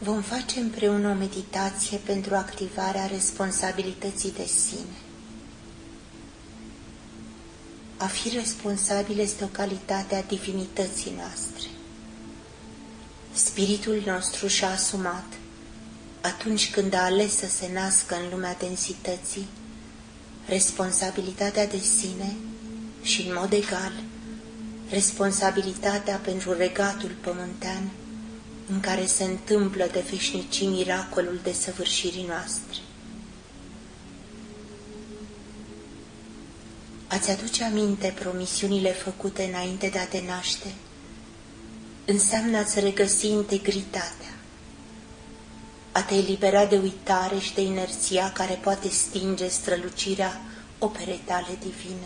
Vom face împreună o meditație pentru activarea responsabilității de sine. A fi responsabil este o calitate a divinității noastre. Spiritul nostru și-a asumat, atunci când a ales să se nască în lumea densității, responsabilitatea de sine și, în mod egal, responsabilitatea pentru regatul pământean în care se întâmplă de veșnicii miracolul desăvârșirii noastre. Ați aduce aminte promisiunile făcute înainte de a te naște? Înseamnă a-ți regăsi integritatea, a te elibera de uitare și de inerția care poate stinge strălucirea operei tale divine.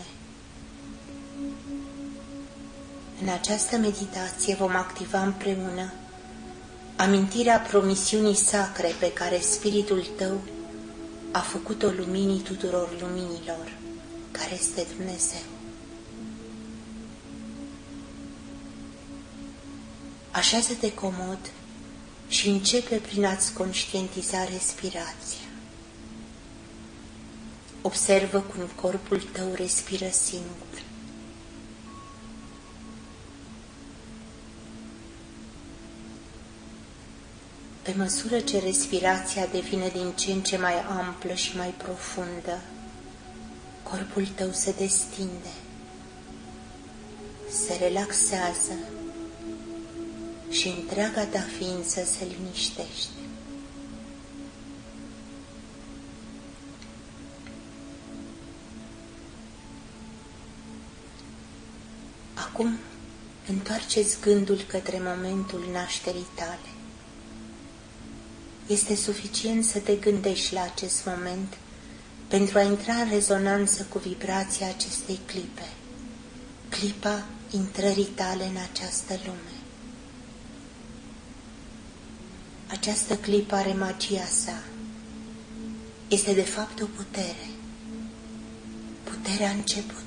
În această meditație vom activa împreună amintirea promisiunii sacre pe care Spiritul tău a făcut-o luminii tuturor luminilor, care este Dumnezeu. Așează-te comod și începe prin a-ți conștientiza respirația. Observă cum corpul tău respiră singur. Pe măsură ce respirația devine din ce în ce mai amplă și mai profundă, corpul tău se destinde, se relaxează și întreaga ta ființă se liniștește. Acum întoarceți gândul către momentul nașterii tale. Este suficient să te gândești la acest moment pentru a intra în rezonanță cu vibrația acestei clipe, clipa intrării tale în această lume. Această clipă are magia sa. Este de fapt o putere, puterea începutului.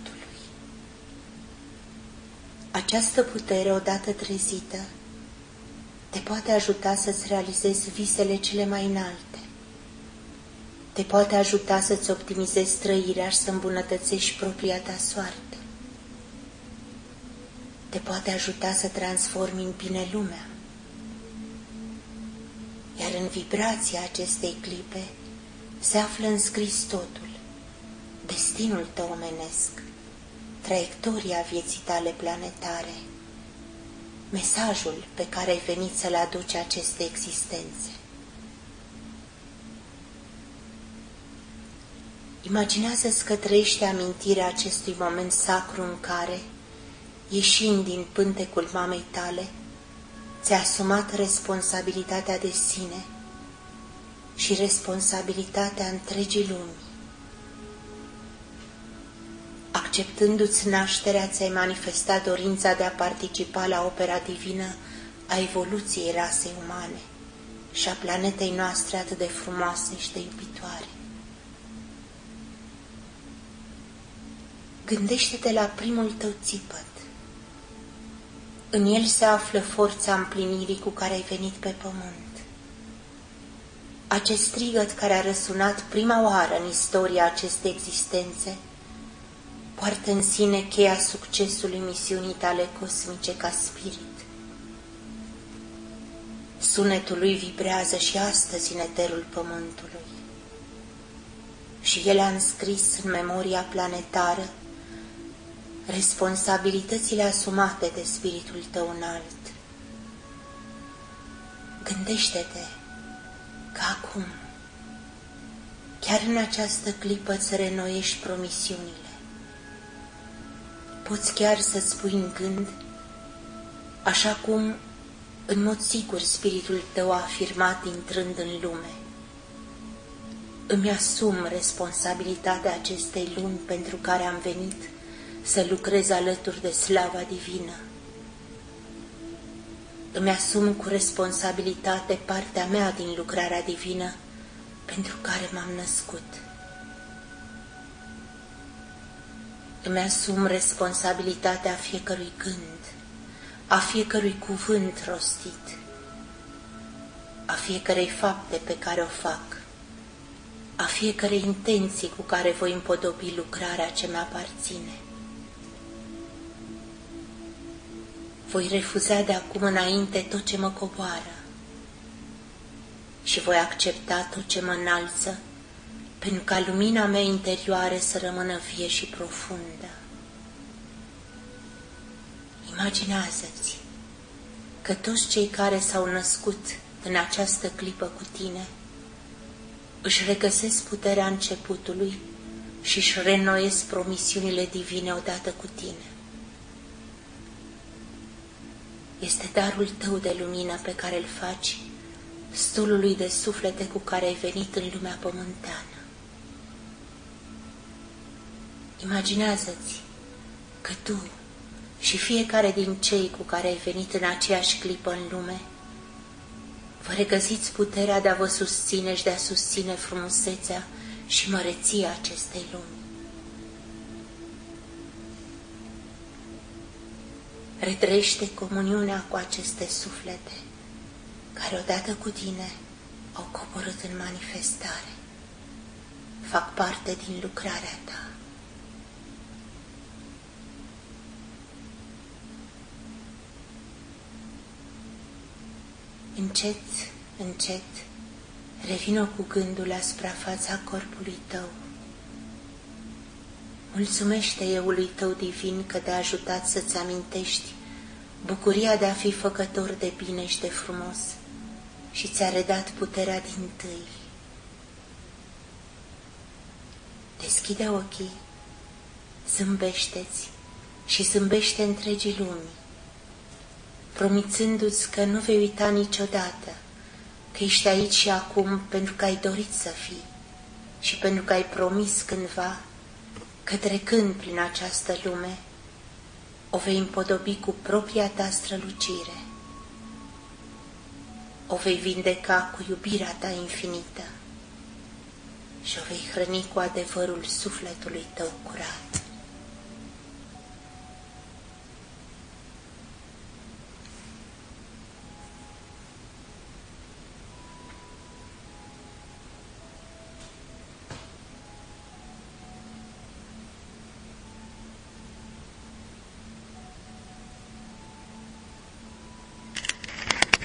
Această putere, odată trezită, te poate ajuta să-ți realizezi visele cele mai înalte. Te poate ajuta să-ți optimizezi trăirea și să îmbunătățești propria ta soartă. Te poate ajuta să transformi în bine lumea. Iar în vibrația acestei clipe se află înscris totul, destinul tău omenesc, traiectoria vieții tale planetare, mesajul pe care ai venit să-l aduci acestei existențe. Imaginează-ți că trăiește amintirea acestui moment sacru în care, ieșind din pântecul mamei tale, ți-a asumat responsabilitatea de sine și responsabilitatea întregii lumi. Acceptându-ți nașterea, ți-ai manifestat dorința de a participa la opera divină a evoluției rasei umane și a planetei noastre atât de frumoase și de iubitoare. Gândește-te la primul tău țipăt. În el se află forța împlinirii cu care ai venit pe pământ. Acest strigăt care a răsunat prima oară în istoria acestei existențe poartă în sine cheia succesului misiunii tale cosmice ca spirit. Sunetul lui vibrează și astăzi în eterul pământului și el a înscris în memoria planetară responsabilitățile asumate de spiritul tău înalt. Gândește-te că acum, chiar în această clipă, îți reînnoiești promisiunile. Poți chiar să-ți spui în gând, așa cum în mod sigur spiritul tău a afirmat intrând în lume: îmi asum responsabilitatea acestei lumi pentru care am venit să lucrez alături de slava divină. Îmi asum cu responsabilitate partea mea din lucrarea divină pentru care m-am născut. Îmi asum responsabilitatea fiecărui gând, a fiecărui cuvânt rostit, a fiecărei fapte pe care o fac, a fiecărei intenții cu care voi împodobi lucrarea ce mi-aparține. Voi refuza de acum înainte tot ce mă coboară și voi accepta tot ce mă înalță, pentru ca lumina mea interioară să rămână vie și profundă. Imaginează-ți că toți cei care s-au născut în această clipă cu tine își regăsesc puterea începutului și își reînnoiesc promisiunile divine odată cu tine. Este darul tău de lumină pe care îl faci stolului de suflete cu care ai venit în lumea pământeană. Imaginează-ți că tu și fiecare din cei cu care ai venit în aceeași clipă în lume vă regăsiți puterea de a vă susține și de a susține frumusețea și măreția acestei lumi. Retrăiește comuniunea cu aceste suflete care odată cu tine au coborât în manifestare, fac parte din lucrarea ta. Încet, încet, revină cu gândul asupra fața corpului tău. Mulțumește Euului tău divin că te-a ajutat să-ți amintești bucuria de a fi făcător de bine și de frumos și ți-a redat puterea dintâi. Deschide ochii, zâmbește-ți și zâmbește întregii lumii, promițându-ți că nu vei uita niciodată că ești aici și acum pentru că ai dorit să fii și pentru că ai promis cândva că trecând prin această lume o vei împodobi cu propria ta strălucire, o vei vindeca cu iubirea ta infinită și o vei hrăni cu adevărul sufletului tău curat.